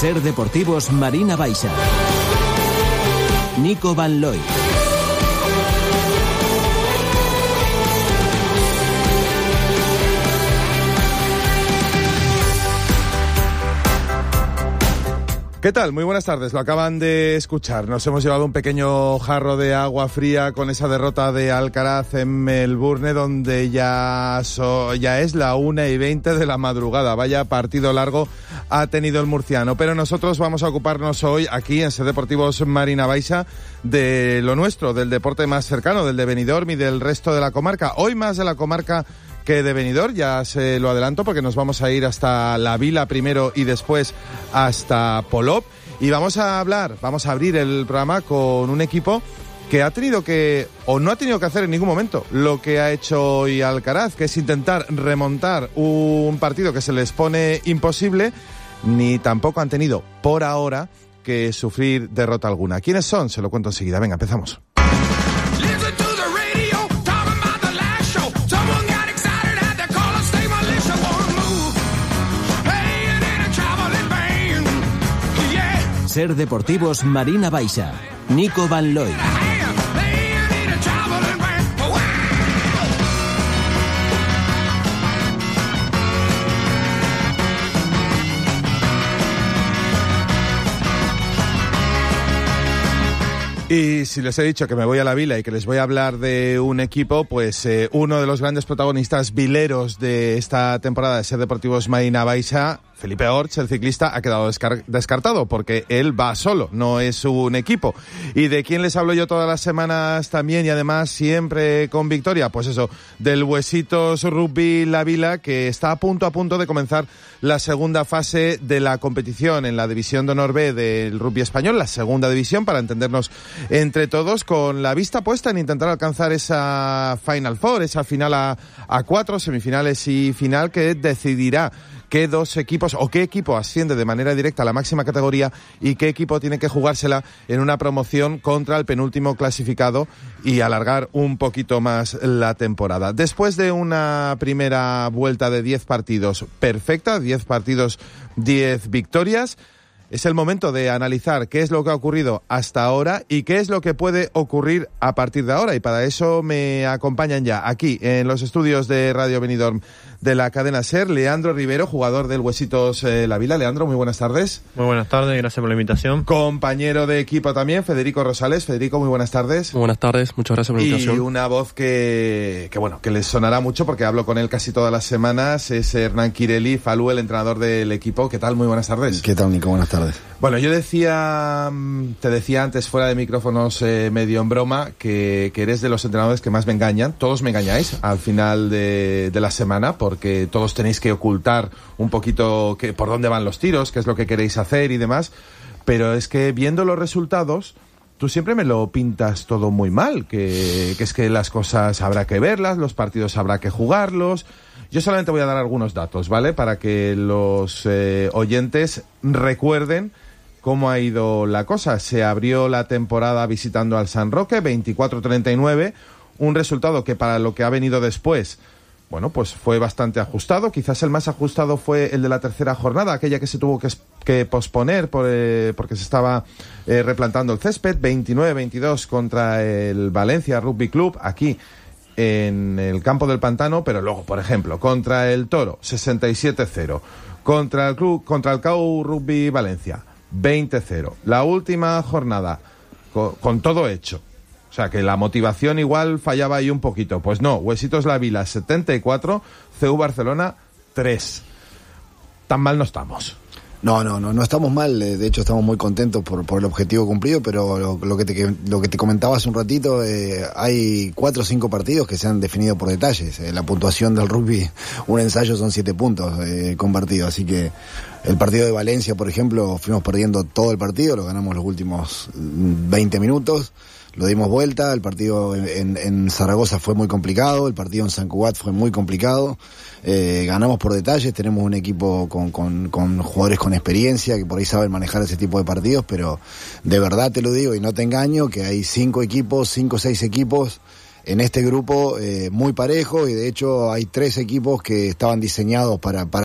Ser Deportivos Marina Baixa. Nico Van Looy. ¿Qué tal? Muy buenas tardes. Lo acaban de escuchar. Nos hemos llevado un pequeño jarro de agua fría con esa derrota de Alcaraz en Melbourne, donde ya es la 1:20 de la madrugada. Vaya partido largo ha tenido el murciano. Pero nosotros vamos a ocuparnos hoy aquí en Ser Deportivos Marina Baixa de lo nuestro, del deporte más cercano, del de Benidorm y del resto de la comarca. Hoy más de la comarca que de Benidorm, ya se lo adelanto, porque nos vamos a ir hasta La Vila primero y después hasta Polop, y vamos a abrir el programa con un equipo que ha tenido que, o no ha tenido que hacer en ningún momento, lo que ha hecho hoy Alcaraz, que es intentar remontar un partido que se les pone imposible, ni tampoco han tenido, por ahora, que sufrir derrota alguna. ¿Quiénes son? Se lo cuento enseguida. Venga, empezamos. Ser Deportivos Marina Baixa. Nico Van Looy. Y si les he dicho que me voy a La Vila y que les voy a hablar de un equipo, pues uno de los grandes protagonistas vileros de esta temporada de Ser Deportivos Marina Baixa, Felipe Orts, el ciclista, ha quedado descartado porque él va solo, no es un equipo. ¿Y de quién les hablo yo todas las semanas también y además siempre con victoria? Pues eso, del Huesitos Rugby La Vila, que está a punto de comenzar la segunda fase de la competición en la División de Honor B del rugby español, la segunda división, para entendernos entre todos, con la vista puesta en intentar alcanzar esa Final Four, esa final a 4, semifinales y final, que decidirá qué dos equipos o qué equipo asciende de manera directa a la máxima categoría y qué equipo tiene que jugársela en una promoción contra el penúltimo clasificado y alargar un poquito más la temporada. Después de una primera vuelta de 10 partidos perfecta, 10 partidos, 10 victorias, es el momento de analizar qué es lo que ha ocurrido hasta ahora y qué es lo que puede ocurrir a partir de ahora. Y para eso me acompañan ya aquí en los estudios de Radio Benidorm de la cadena SER, Leandro Rivero, jugador del Huesitos La Vila. Leandro, muy buenas tardes. Muy buenas tardes, gracias por la invitación. Compañero de equipo también, Federico Rosales. Federico, muy buenas tardes. Muy buenas tardes, muchas gracias por la invitación. Y una voz que les sonará mucho porque hablo con él casi todas las semanas, es Hernán Quirelli Falú, el entrenador del equipo. ¿Qué tal? Muy buenas tardes. ¿Qué tal, Nico? Buenas tardes. Bueno, te decía antes fuera de micrófonos medio en broma que eres de los entrenadores que más me engañan. Todos me engañáis al final de la semana porque todos tenéis que ocultar un poquito por dónde van los tiros, qué es lo que queréis hacer y demás. Pero es que viendo los resultados, tú siempre me lo pintas todo muy mal, que es que las cosas habrá que verlas, los partidos habrá que jugarlos. Yo solamente voy a dar algunos datos, ¿vale? Para que los oyentes recuerden cómo ha ido la cosa. Se abrió la temporada visitando al San Roque, 24-39, un resultado que para lo que ha venido después, bueno, pues fue bastante ajustado. Quizás el más ajustado fue el de la tercera jornada, aquella que se tuvo que posponer porque se estaba replantando el césped. 29-22 contra el Valencia Rugby Club, aquí en el campo del Pantano, pero luego, por ejemplo, contra el Toro, 67-0. Contra el CAU Rugby Valencia, 20-0. La última jornada, con todo hecho. O sea, que la motivación igual fallaba ahí un poquito. Pues no, Huesitos La Vila, 74, CU Barcelona, 3. Tan mal no estamos. No estamos mal, de hecho estamos muy contentos por el objetivo cumplido, pero lo que te comentaba hace un ratito, hay 4 o 5 partidos que se han definido por detalles. La puntuación del rugby, un ensayo son 7 puntos con partido, así que el partido de Valencia, por ejemplo, fuimos perdiendo todo el partido, lo ganamos los últimos 20 minutos. Lo dimos vuelta, el partido en Zaragoza fue muy complicado, el partido en San Cugat fue muy complicado, ganamos por detalles, tenemos un equipo con jugadores con experiencia que por ahí saben manejar ese tipo de partidos, pero de verdad te lo digo y no te engaño que hay 5 o 6 equipos en este grupo muy parejo y de hecho hay 3 equipos que estaban diseñados para